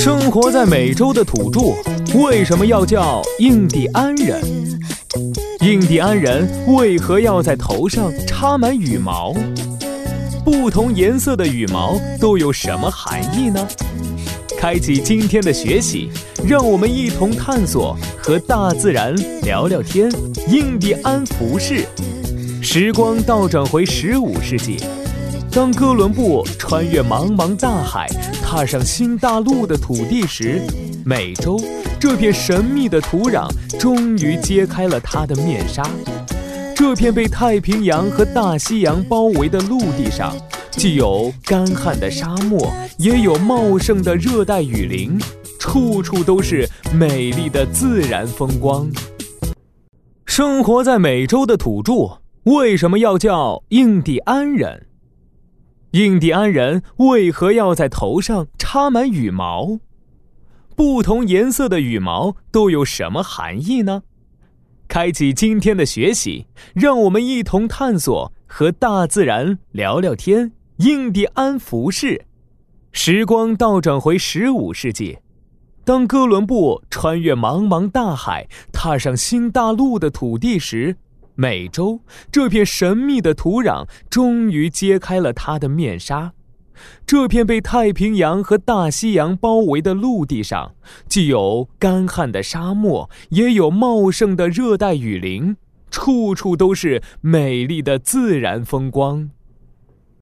生活在美洲的土著为什么要叫印第安人？印第安人为何要在头上插满羽毛？不同颜色的羽毛都有什么含义呢？开启今天的学习，让我们一同探索和大自然聊聊天。印第安服饰。时光倒转回15世纪，当哥伦布穿越茫茫大海，踏上新大陆的土地时，美洲这片神秘的土壤终于揭开了它的面纱。这片被太平洋和大西洋包围的陆地上，既有干旱的沙漠，也有茂盛的热带雨林，处处都是美丽的自然风光。生活在美洲的土著为什么要叫印第安人？印第安人为何要在头上插满羽毛？不同颜色的羽毛都有什么含义呢？开启今天的学习，让我们一同探索和大自然聊聊天。印第安服饰。时光倒转回15世纪，当哥伦布穿越茫茫大海，踏上新大陆的土地时，美洲这片神秘的土壤终于揭开了它的面纱。这片被太平洋和大西洋包围的陆地上，既有干旱的沙漠，也有茂盛的热带雨林，处处都是美丽的自然风光。